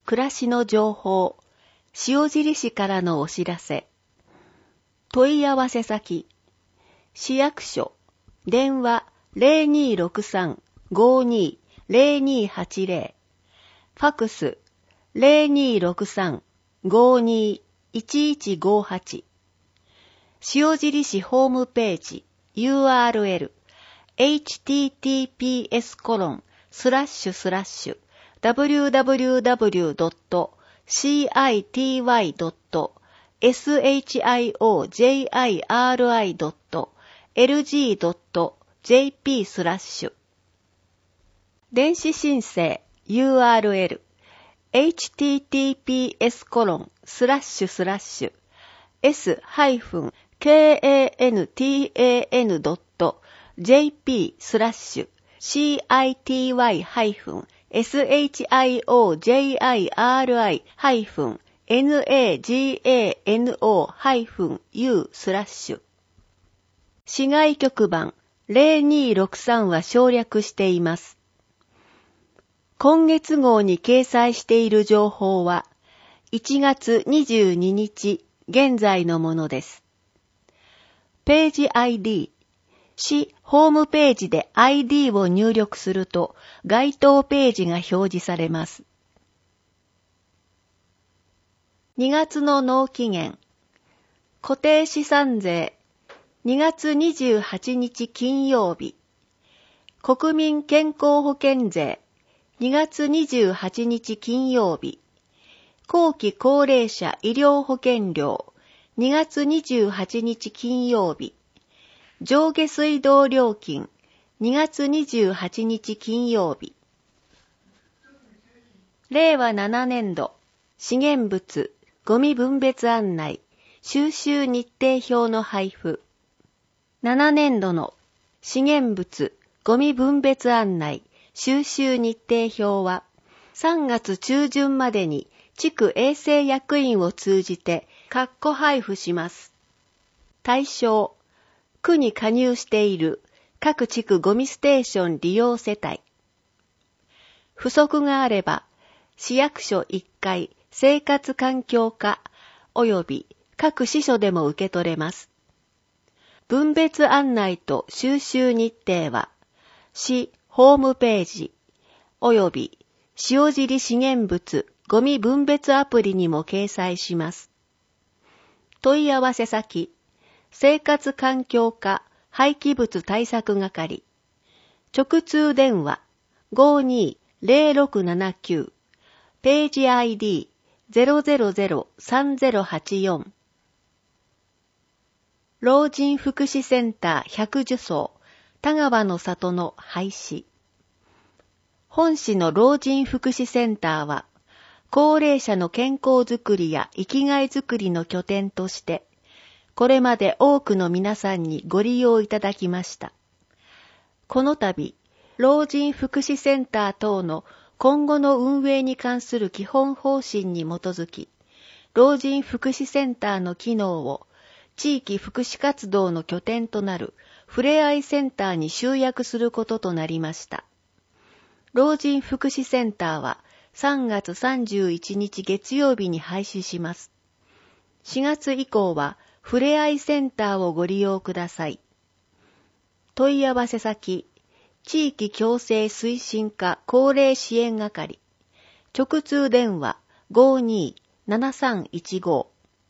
暮らしの情報、塩尻市からのお知らせ。問い合わせ先、市役所、電話 0263-520280、ファクス 0263-521158、塩尻市ホームページ URL https://www.city.shiri.lg.jp/ 電子申請 URL https://city-city.jp/city-nagano-u/ 市外局番0263は省略しています。今月号に掲載している情報は1月22日現在のものです。ページ ID、市ホームページで ID を入力すると該当ページが表示されます。2月の納期限、固定資産税2月28日金曜日、国民健康保険税2月28日金曜日、後期高齢者医療保険料2月28日金曜日、上下水道料金2月28日金曜日。令和7年度資源物ゴミ分別案内収集日程表の配布。7年度の資源物ゴミ分別案内収集日程表は3月中旬までに地区衛生役員を通じて括弧配布します。対象、区に加入している各地区ゴミステーション利用世帯。不足があれば、市役所1階生活環境課及び各支所でも受け取れます。分別案内と収集日程は、市ホームページ及び塩尻資源物ゴミ分別アプリにも掲載します。問い合わせ先、生活環境課廃棄物対策係、直通電話 520679、ページ ID 0003084、老人福祉センター百寿荘田川の里の廃止。本市の老人福祉センターは、高齢者の健康づくりや生きがいづくりの拠点として、これまで多くの皆さんにご利用いただきました。この度、老人福祉センター等の今後の運営に関する基本方針に基づき、老人福祉センターの機能を地域福祉活動の拠点となるふれあいセンターに集約することとなりました。老人福祉センターは3月31日月曜日に廃止します。4月以降はふれあいセンターをご利用ください。問い合わせ先、地域共生推進課高齢支援係、直通電話 527315。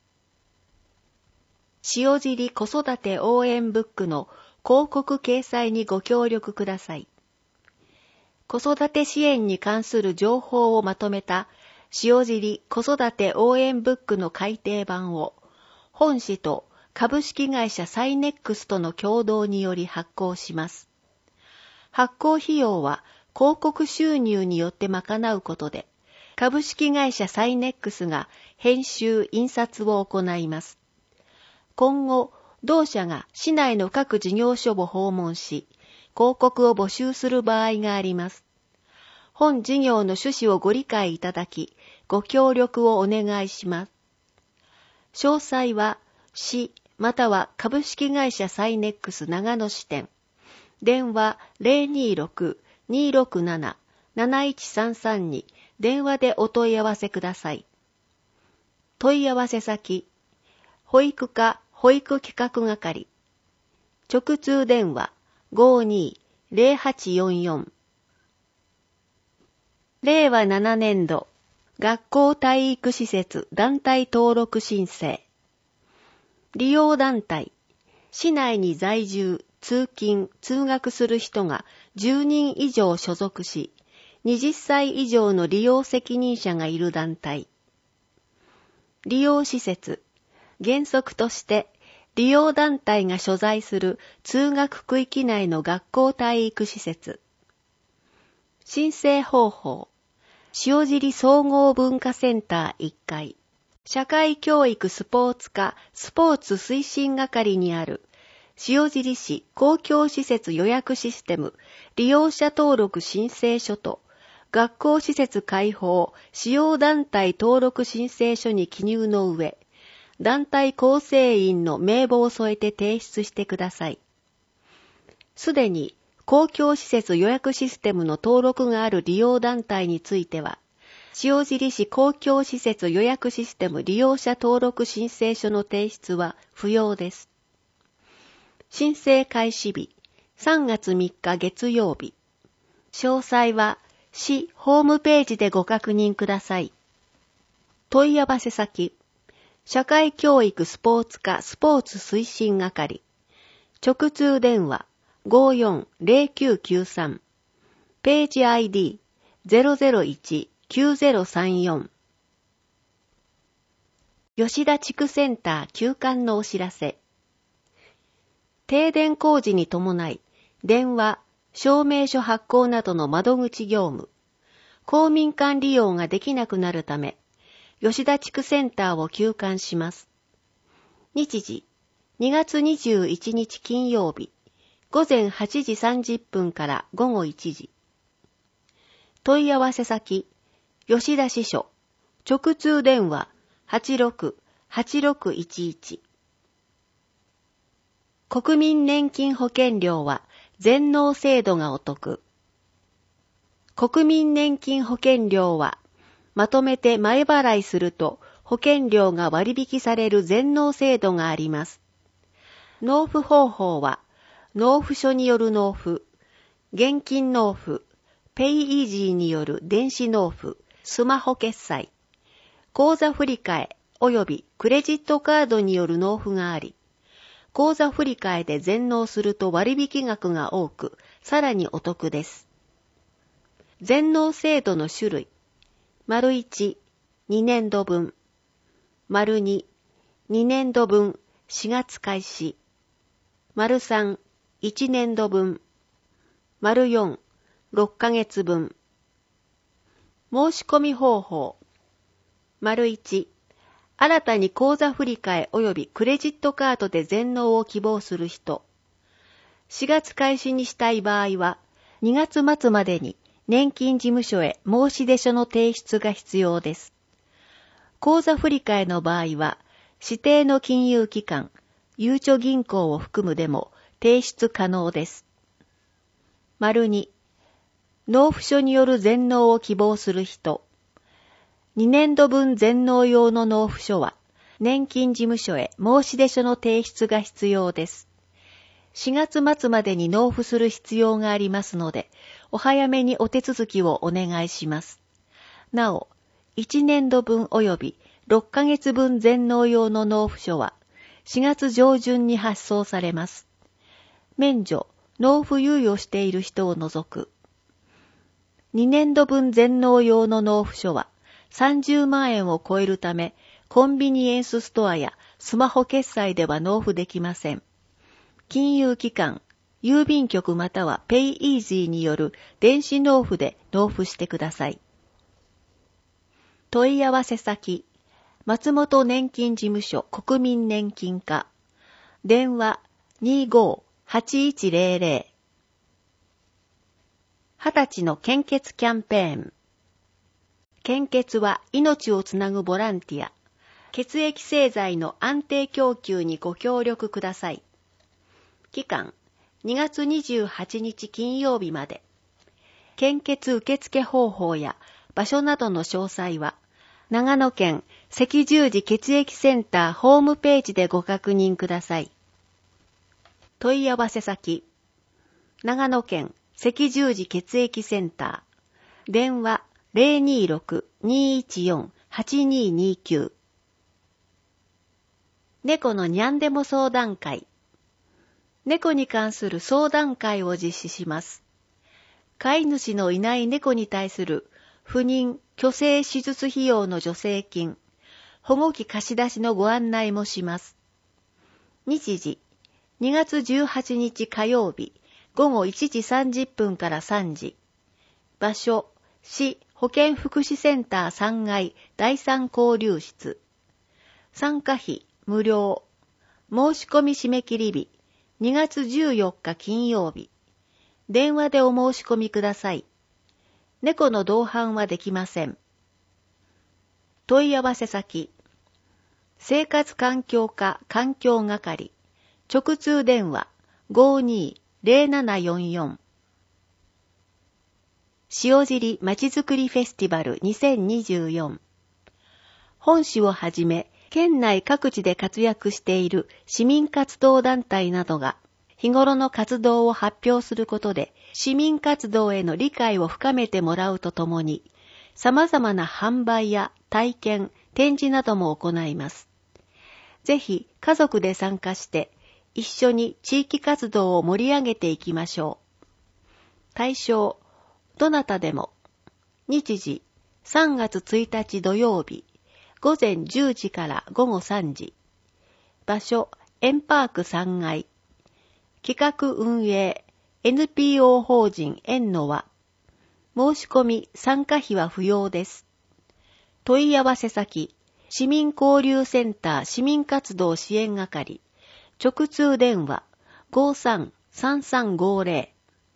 塩尻子育て応援ブックの広告掲載にご協力ください。子育て支援に関する情報をまとめた塩尻子育て応援ブックの改訂版を本市と株式会社サイネックスとの共同により発行します。発行費用は広告収入によって賄うことで、株式会社サイネックスが編集・印刷を行います。今後、同社が市内の各事業所を訪問し、広告を募集する場合があります。本事業の趣旨をご理解いただき、ご協力をお願いします。詳細は、市または株式会社サイネックス長野支店、電話 026-267-7133 に電話でお問い合わせください。問い合わせ先、保育課保育企画係、直通電話 52-0844。令和7年度学校体育施設団体登録申請。利用団体、市内に在住、通勤、通学する人が10人以上所属し、20歳以上の利用責任者がいる団体。利用施設、原則として利用団体が所在する通学区域内の学校体育施設。申請方法、塩尻総合文化センター1階、社会教育スポーツ課スポーツ推進係にある塩尻市公共施設予約システム利用者登録申請書と学校施設開放使用団体登録申請書に記入の上、団体構成員の名簿を添えて提出してください。すでに公共施設予約システムの登録がある利用団体については、塩尻市公共施設予約システム利用者登録申請書の提出は不要です。申請開始日、3月3日月曜日。詳細は市ホームページでご確認ください。問い合わせ先、社会教育スポーツ課スポーツ推進係、直通電話 54-0993、ページ ID001-9034。吉田地区センター休館のお知らせ。停電工事に伴い、電話、証明書発行などの窓口業務、公民館利用ができなくなるため、吉田地区センターを休館します。日時、2月21日金曜日、午前8時30分から午後1時。問い合わせ先、吉田支所、直通電話 86-8611。国民年金保険料は全納制度がお得。国民年金保険料はまとめて前払いすると保険料が割引される全納制度があります。納付方法は納付書による納付、現金納付、ペイイージーによる電子納付、スマホ決済、口座振替及びクレジットカードによる納付があり、口座振替で全納すると割引額が多く、さらにお得です。全納制度の種類、1、2年度分、2、2年度分4月開始、3、1年度分、4、6ヶ月分。申し込み方法、1、新たに口座振替及びクレジットカードで全納を希望する人。4月開始にしたい場合は、2月末までに年金事務所へ申し出書の提出が必要です。口座振替の場合は、指定の金融機関、ゆうちょ銀行を含むでも提出可能です。2、納付書による全納を希望する人。2年度分全納用の納付書は、年金事務所へ申し出書の提出が必要です。4月末までに納付する必要がありますので、お早めにお手続きをお願いします。なお、1年度分及び6ヶ月分全納用の納付書は、4月上旬に発送されます。免除、納付猶予している人を除く。2年度分全納用の納付書は、30万円を超えるため、コンビニエンスストアやスマホ決済では納付できません。金融機関、郵便局またはペイイージーによる電子納付で納付してください。問い合わせ先、松本年金事務所国民年金課、電話 25-8100。20歳の献血キャンペーン。献血は命をつなぐボランティア。血液製剤の安定供給にご協力ください。期間、2月28日金曜日まで。献血受付方法や場所などの詳細は、長野県赤十字血液センターホームページでご確認ください。問い合わせ先、長野県赤十字血液センター、電話 026-214-8229。猫のにゃんでも相談会。猫に関する相談会を実施します。飼い主のいない猫に対する不妊・去勢手術費用の助成金、保護期貸し出しのご案内もします。日時、2月18日火曜日、午後1時30分から3時。場所、市保健福祉センター3階第3交流室。参加費、無料。申し込み締め切り日、2月14日金曜日。電話でお申し込みください。猫の同伴はできません。問い合わせ先、生活環境課環境係、直通電話 52-0744。塩尻まちづくりフェスティバル2024。本市をはじめ、県内各地で活躍している市民活動団体などが、日頃の活動を発表することで、市民活動への理解を深めてもらうとともに、様々な販売や体験、展示なども行います。ぜひ家族で参加して、一緒に地域活動を盛り上げていきましょう。対象、どなたでも。日時、3月1日土曜日、午前10時から午後3時。場所、エンパーク3階。企画運営 NPO 法人縁の輪。申し込み参加費は不要です。問い合わせ先、市民交流センター市民活動支援係。直通電話 53-3350。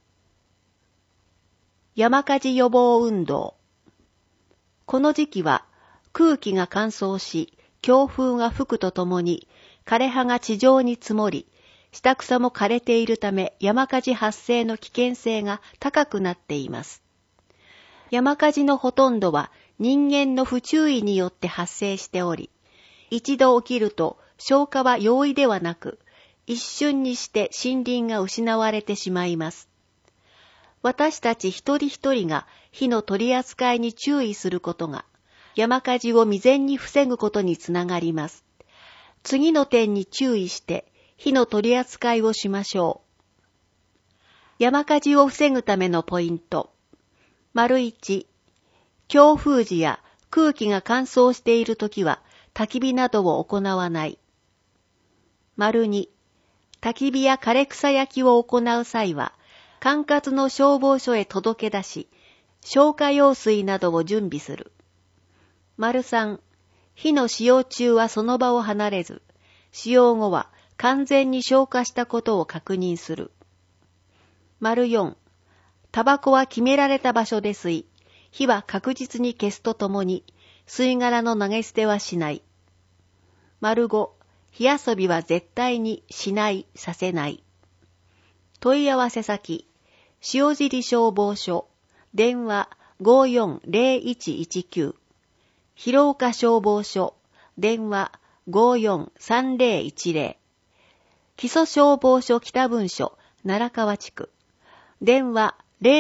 山火事予防運動。この時期は空気が乾燥し、強風が吹くとともに枯れ葉が地上に積もり、下草も枯れているため山火事発生の危険性が高くなっています。山火事のほとんどは人間の不注意によって発生しており、一度起きると消火は容易ではなく、一瞬にして森林が失われてしまいます。私たち一人一人が火の取り扱いに注意することが、山火事を未然に防ぐことにつながります。次の点に注意して、火の取り扱いをしましょう。山火事を防ぐためのポイント。1、強風時や空気が乾燥しているときは焚き火などを行わない。2、焚き火や枯れ草焼きを行う際は、管轄の消防署へ届け出し、消火用水などを準備する。3、火の使用中はその場を離れず、使用後は完全に消火したことを確認する。4、タバコは決められた場所で吸い、火は確実に消すとともに、吸い殻の投げ捨てはしない。5、火遊びは絶対にしない、させない。問い合わせ先、塩尻消防署、電話 540119。広岡消防署、電話 543010。木曽消防署北分署、奈良川地区。電話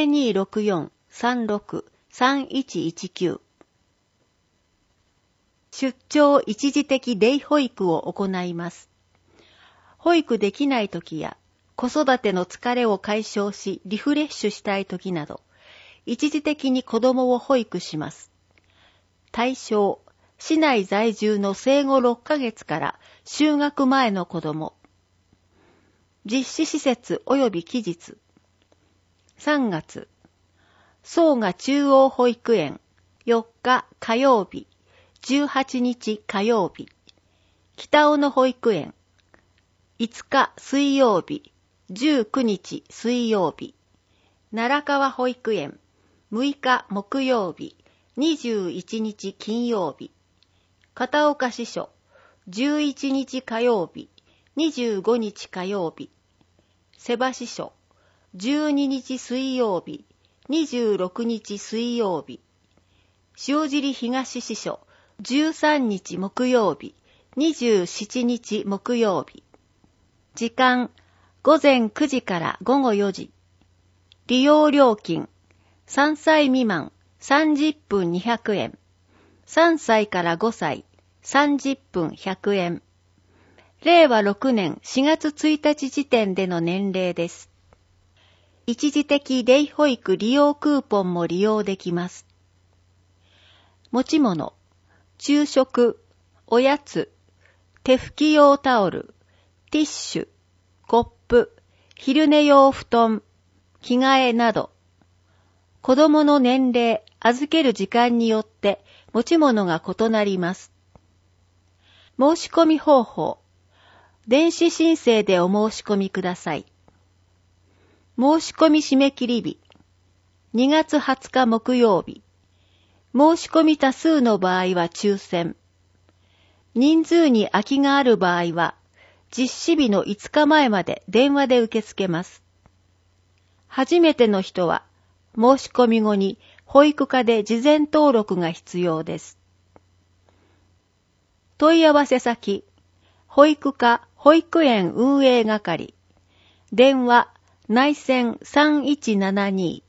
0264-36-3119。出張一時的デイ保育を行います。保育できないときや、子育ての疲れを解消しリフレッシュしたいときなど、一時的に子供を保育します。対象、市内在住の生後6ヶ月から就学前の子供。実施施設及び期日。3月、総賀中央保育園、4日火曜日、18日火曜日。北尾野保育園、5日水曜日、19日水曜日。奈良川保育園、6日木曜日、21日金曜日。片岡支所、11日火曜日、25日火曜日。瀬場支所、12日水曜日、26日水曜日。 塩尻東支所、13日木曜日、27日木曜日。時間、午前9時から午後4時。利用料金、3歳未満、30分200円。3歳から5歳、30分100円。令和6年4月1日時点での年齢です。一時的デイ保育利用クーポンも利用できます。持ち物、昼食、おやつ、手拭き用タオル、ティッシュ、コップ、昼寝用布団、着替えなど、子供の年齢、預ける時間によって持ち物が異なります。申し込み方法、電子申請でお申し込みください。申し込み締め切り日、2月20日木曜日。申し込み多数の場合は抽選。人数に空きがある場合は、実施日の5日前まで電話で受け付けます。初めての人は、申し込み後に保育課で事前登録が必要です。問い合わせ先、保育課保育園運営係、電話内線3172。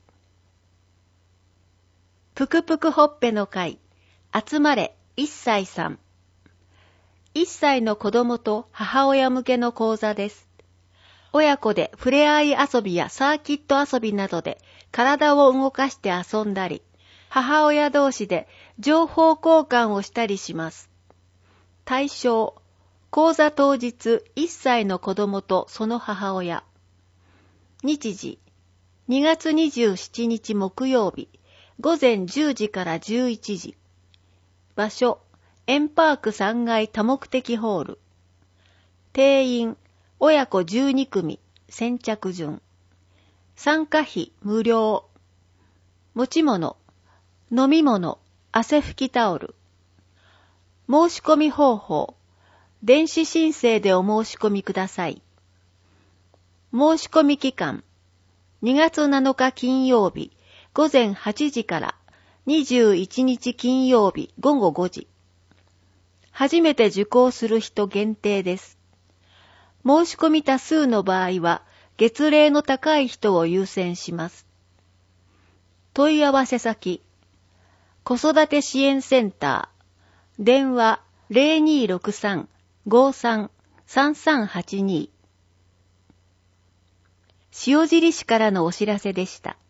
ぷくぷくほっぺの会、集まれ1歳さん。1歳の子供と母親向けの講座です。親子で触れ合い遊びやサーキット遊びなどで体を動かして遊んだり、母親同士で情報交換をしたりします。対象、講座当日1歳の子供とその母親。日時、2月27日木曜日、午前10時から11時。場所、円パーク3階多目的ホール。定員、親子12組、先着順。参加費無料。持ち物、飲み物、汗拭きタオル。申し込み方法、電子申請でお申し込みください。申し込み期間、2月7日金曜日、午前8時から21日金曜日午後5時。初めて受講する人限定です。申し込み多数の場合は、月齢の高い人を優先します。問い合わせ先、子育て支援センター、電話0263-53-3382。塩尻市からのお知らせでした。